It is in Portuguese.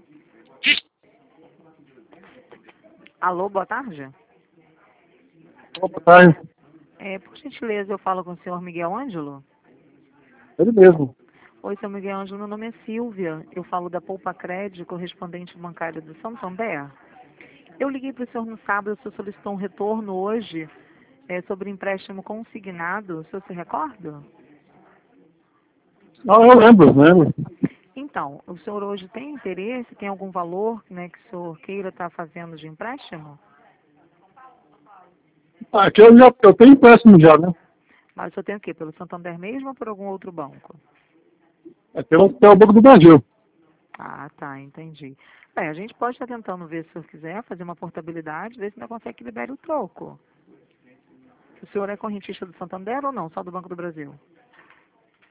Alô, boa tarde. Boa tarde. Por gentileza, eu falo com o senhor Miguel Ângelo? Ele mesmo. Oi, senhor Miguel Ângelo, meu nome é Silvia. Eu falo da Poupa Crédito, correspondente bancário do Santander. Eu liguei para o senhor no sábado, o senhor solicitou um retorno hoje sobre empréstimo consignado. O senhor se recorda? Não, eu lembro. Então, o senhor hoje tem interesse, tem algum valor, né, que o senhor queira estar fazendo de empréstimo? Aqui eu tenho empréstimo já, né? Mas o senhor tem o quê? Pelo Santander mesmo ou por algum outro banco? É pelo Banco do Brasil. Ah, tá, entendi. A gente pode estar tentando ver, se o senhor quiser, fazer uma portabilidade, ver se não consegue que libere o troco. O senhor é correntista do Santander ou não? Só do Banco do Brasil?